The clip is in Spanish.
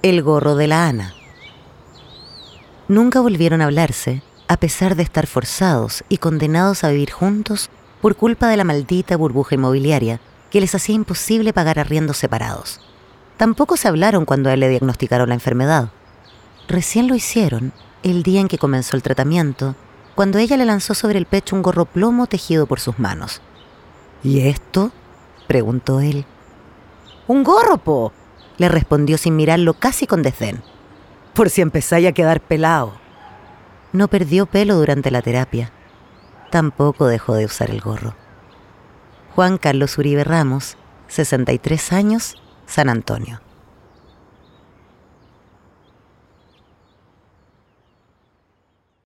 El gorro de la Ana. Nunca volvieron a hablarse, a pesar de estar forzados y condenados a vivir juntos por culpa de la maldita burbuja inmobiliaria que les hacía imposible pagar arriendos separados. Tampoco se hablaron cuando a él le diagnosticaron la enfermedad. Recién lo hicieron el día en que comenzó el tratamiento, cuando ella le lanzó sobre el pecho un gorro plomo tejido por sus manos. ¿Y esto?, preguntó él. «Un gorro, po», le respondió sin mirarlo, casi con desdén. «Por si empezáis a quedar pelado». No perdió pelo durante la terapia. Tampoco dejó de usar el gorro. Juan Carlos Uribe Ramos, 63 años, San Antonio.